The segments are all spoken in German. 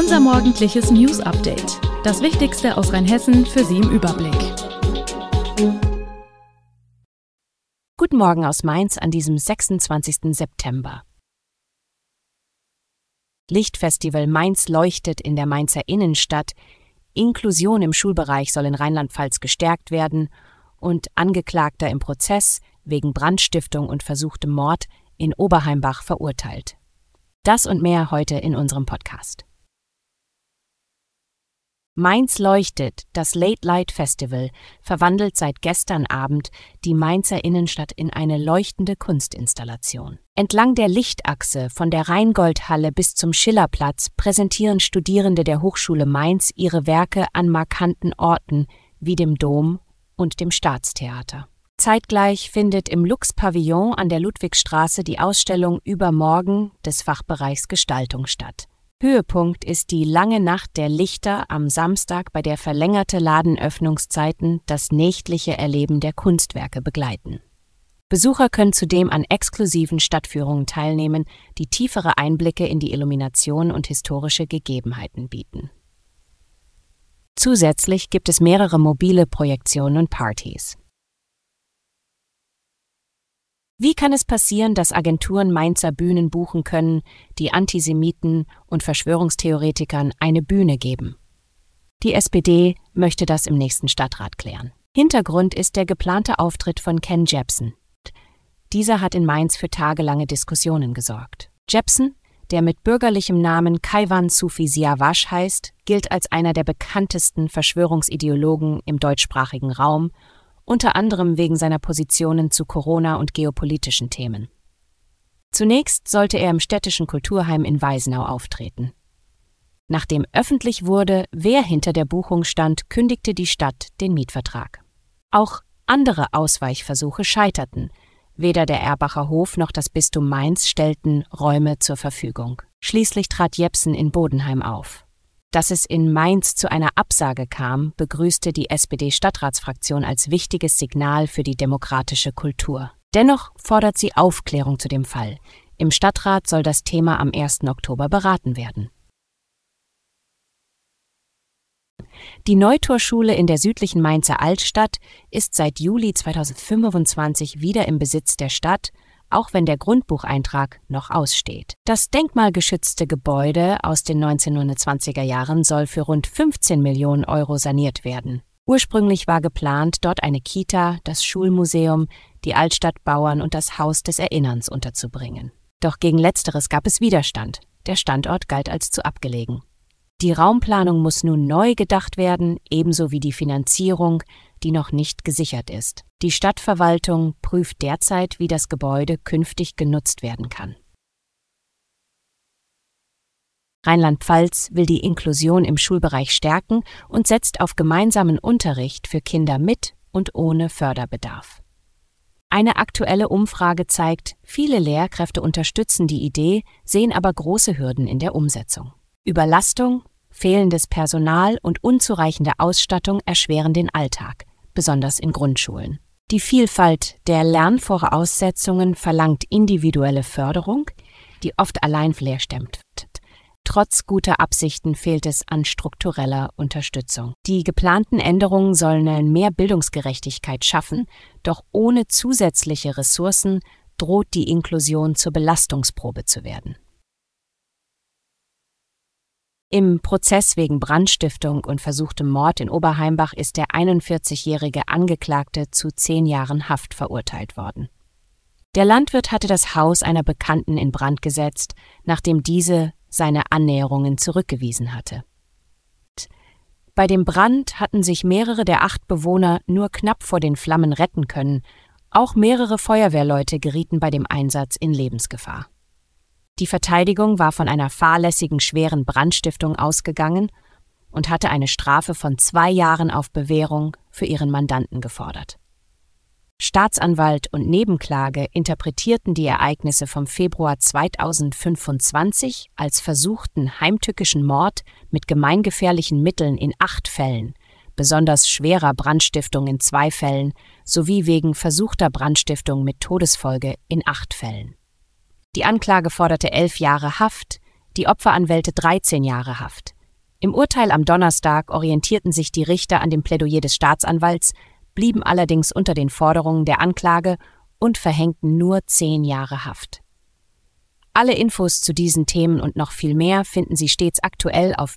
Unser morgendliches News-Update. Das Wichtigste aus Rheinhessen für Sie im Überblick. Guten Morgen aus Mainz an diesem 26. September. Lichtfestival Mainz leuchtet in der Mainzer Innenstadt. Inklusion im Schulbereich soll in Rheinland-Pfalz gestärkt werden und Angeklagter im Prozess wegen Brandstiftung und versuchtem Mord in Oberheimbach verurteilt. Das und mehr heute in unserem Podcast. Mainz leuchtet, das Late Light Festival, verwandelt seit gestern Abend die Mainzer Innenstadt in eine leuchtende Kunstinstallation. Entlang der Lichtachse von der Rheingoldhalle bis zum Schillerplatz präsentieren Studierende der Hochschule Mainz ihre Werke an markanten Orten wie dem Dom und dem Staatstheater. Zeitgleich findet im Lux-Pavillon an der Ludwigstraße die Ausstellung Übermorgen des Fachbereichs Gestaltung statt. Höhepunkt ist die lange Nacht der Lichter am Samstag, bei der verlängerte Ladenöffnungszeiten das nächtliche Erleben der Kunstwerke begleiten. Besucher können zudem an exklusiven Stadtführungen teilnehmen, die tiefere Einblicke in die Illumination und historische Gegebenheiten bieten. Zusätzlich gibt es mehrere mobile Projektionen und Partys. Wie kann es passieren, dass Agenturen Mainzer Bühnen buchen können, die Antisemiten und Verschwörungstheoretikern eine Bühne geben? Die SPD möchte das im nächsten Stadtrat klären. Hintergrund ist der geplante Auftritt von Ken Jebsen. Dieser hat in Mainz für tagelange Diskussionen gesorgt. Jebsen, der mit bürgerlichem Namen Kaivan Sufi Siavash heißt, gilt als einer der bekanntesten Verschwörungsideologen im deutschsprachigen Raum, unter anderem wegen seiner Positionen zu Corona und geopolitischen Themen. Zunächst sollte er im städtischen Kulturheim in Weisenau auftreten. Nachdem öffentlich wurde, wer hinter der Buchung stand, kündigte die Stadt den Mietvertrag. Auch andere Ausweichversuche scheiterten. Weder der Erbacher Hof noch das Bistum Mainz stellten Räume zur Verfügung. Schließlich trat Jebsen in Bodenheim auf. Dass es in Mainz zu einer Absage kam, begrüßte die SPD-Stadtratsfraktion als wichtiges Signal für die demokratische Kultur. Dennoch fordert sie Aufklärung zu dem Fall. Im Stadtrat soll das Thema am 1. Oktober beraten werden. Die Neutorschule in der südlichen Mainzer Altstadt ist seit Juli 2025 wieder im Besitz der Stadt, auch wenn der Grundbucheintrag noch aussteht. Das denkmalgeschützte Gebäude aus den 1920er Jahren soll für rund 15 Millionen Euro saniert werden. Ursprünglich war geplant, dort eine Kita, das Schulmuseum, die Altstadtbauern und das Haus des Erinnerns unterzubringen. Doch gegen Letzteres gab es Widerstand. Der Standort galt als zu abgelegen. Die Raumplanung muss nun neu gedacht werden, ebenso wie die Finanzierung, die noch nicht gesichert ist. Die Stadtverwaltung prüft derzeit, wie das Gebäude künftig genutzt werden kann. Rheinland-Pfalz will die Inklusion im Schulbereich stärken und setzt auf gemeinsamen Unterricht für Kinder mit und ohne Förderbedarf. Eine aktuelle Umfrage zeigt, viele Lehrkräfte unterstützen die Idee, sehen aber große Hürden in der Umsetzung. Überlastung, fehlendes Personal und unzureichende Ausstattung erschweren den Alltag, besonders in Grundschulen. Die Vielfalt der Lernvoraussetzungen verlangt individuelle Förderung, die oft allein leer stemmt. Trotz guter Absichten fehlt es an struktureller Unterstützung. Die geplanten Änderungen sollen mehr Bildungsgerechtigkeit schaffen, doch ohne zusätzliche Ressourcen droht die Inklusion zur Belastungsprobe zu werden. Im Prozess wegen Brandstiftung und versuchtem Mord in Oberheimbach ist der 41-jährige Angeklagte zu 10 Jahren Haft verurteilt worden. Der Landwirt hatte das Haus einer Bekannten in Brand gesetzt, nachdem diese seine Annäherungen zurückgewiesen hatte. Bei dem Brand hatten sich mehrere der 8 Bewohner nur knapp vor den Flammen retten können. Auch mehrere Feuerwehrleute gerieten bei dem Einsatz in Lebensgefahr. Die Verteidigung war von einer fahrlässigen schweren Brandstiftung ausgegangen und hatte eine Strafe von 2 Jahren auf Bewährung für ihren Mandanten gefordert. Staatsanwalt und Nebenklage interpretierten die Ereignisse vom Februar 2025 als versuchten heimtückischen Mord mit gemeingefährlichen Mitteln in 8 Fällen, besonders schwerer Brandstiftung in 2 Fällen sowie wegen versuchter Brandstiftung mit Todesfolge in 8 Fällen. Die Anklage forderte 11 Jahre Haft, die Opferanwälte 13 Jahre Haft. Im Urteil am Donnerstag orientierten sich die Richter an dem Plädoyer des Staatsanwalts, blieben allerdings unter den Forderungen der Anklage und verhängten nur 10 Jahre Haft. Alle Infos zu diesen Themen und noch viel mehr finden Sie stets aktuell auf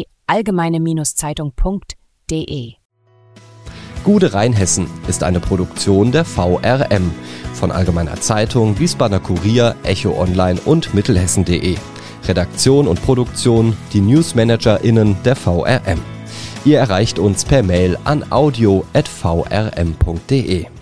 www.allgemeine-zeitung.de. Gude Rheinhessen ist eine Produktion der VRM von Allgemeiner Zeitung, Wiesbadener Kurier, Echo Online und Mittelhessen.de. Redaktion und Produktion die NewsmanagerInnen der VRM. Ihr erreicht uns per Mail an audio@vrm.de.